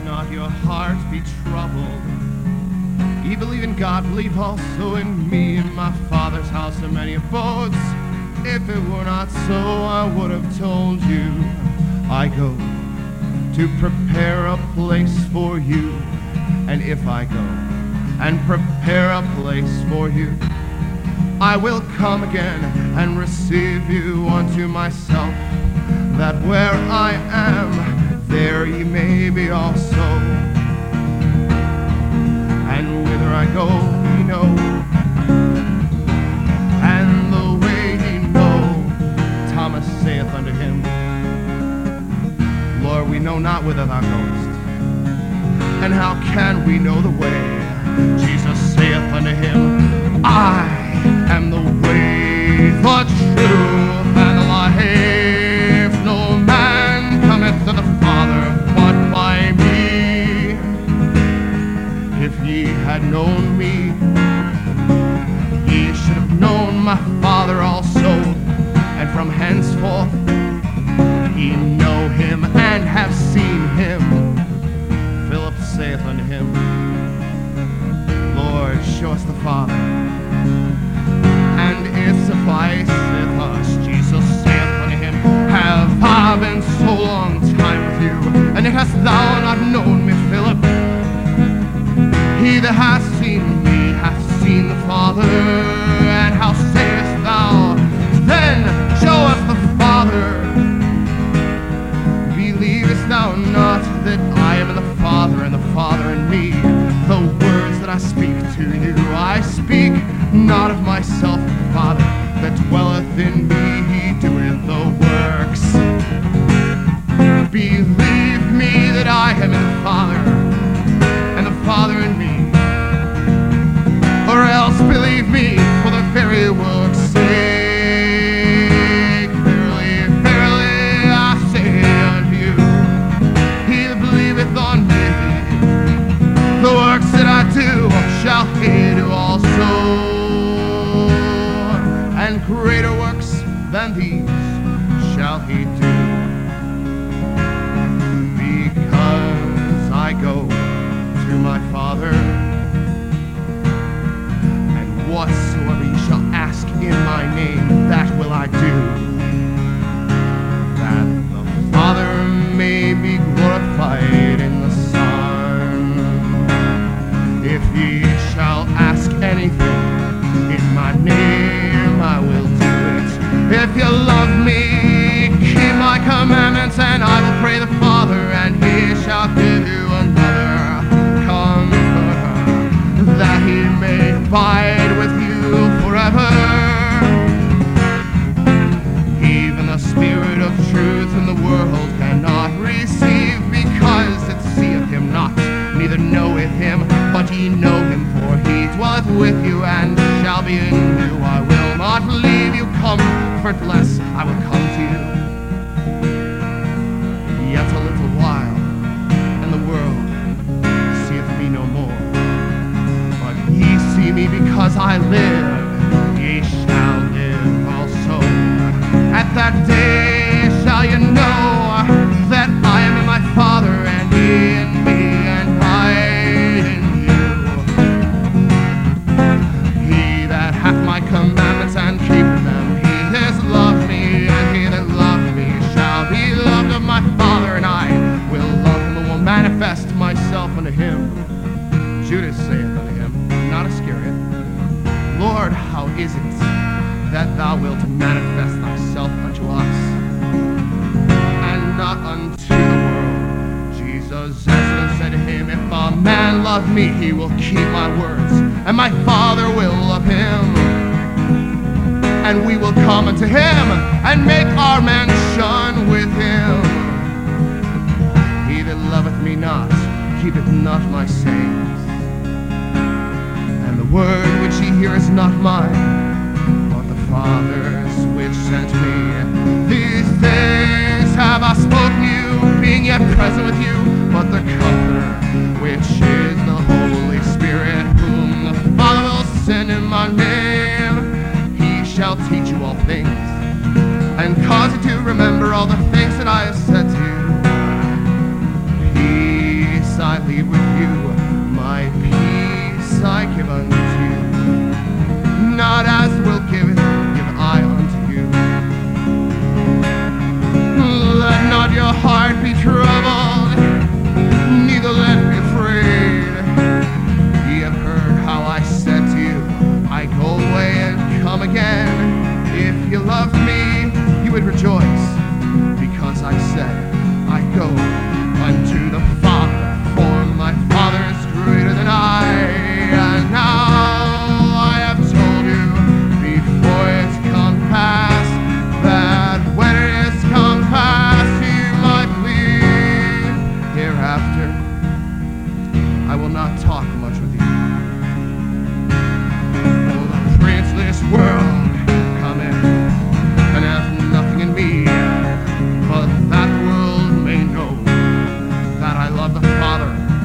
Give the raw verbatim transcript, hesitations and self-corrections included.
not your heart be troubled. Ye believe in God, believe also in me. In my Father's house are many abodes. If it were not so, I would have told you. I go to prepare a place for you. And if I go and prepare a place for you, I will come again and receive you unto myself, that where I am, there ye may be also. And whither I go, ye know, and the way ye know. Thomas saith unto him, Lord, we know not whither thou goest, and how can we know the way? Jesus saith unto him, I am the way, the truth, and the life. No man cometh to the Father but by me. If ye had known me, ye should have known my Father also. And from henceforth ye know him and have seen him. Philip saith unto him, Lord, show us the Father, and it sufficeth us. Jesus saith unto him, Have I been so long time with you, and yet hast thou not known me, Philip? He that hath seen me hath seen the Father. And how sayest thou, then show us the Father? Believest thou not that I am in the Father, and the Father in me? The words that I speak to you, I speak not of myself, Father, that dwelleth in me, he doeth the works. Believe me that I am in the Father, and the Father in me, or else believe me for the very work's sake. Verily, verily, I say unto you, he that believeth on me, the works that I do shall he do also, and greater works than these shall he do, because I go to my Father. And whatsoever ye shall ask in my name, that will I do, that the Father may be glorified in the Son. If ye shall ask anything in my name, I will do it. If you love me, keep my commandments, and I will pray the Father, and he shall give you another Comforter, that he may abide with you forever. Even the Spirit of truth in the world cannot receive, because it seeth him not, neither knoweth him, but ye know him, for he dwelleth with you and shall be in you. I will not leave you comfortless, I will come to you. Yet a little while, and the world seeth me no more. But ye see me, because I live, ye shall live also. At that day shall you know that I am in my Father, and he in me, and I in you. He that hath my commandments and keepeth them, he has loved me, and he that loved me shall be loved of my Father, and I will love him, and will manifest myself unto him. Judas saith unto him, not Iscariot, Lord, how is it that thou wilt manifest thyself unto us, and not unto the world? Jesus answered and said to him, If a man love me, he will keep my words, and my Father will love him, and we will come unto him, and make our mansion with him. He that loveth me not, keepeth not my sayings, and the word which ye hear is not mine, but the Father's which sent me. These things have I spoken you, being yet present with you, but the Comforter, which is the Holy Spirit, whom the Father will send in my name, he shall teach you all things, and cause you to remember all the things that I have said to you. Peace will not talk much with you. Oh, the prince of this world come in and has nothing in me, but that the world may know that I love the Father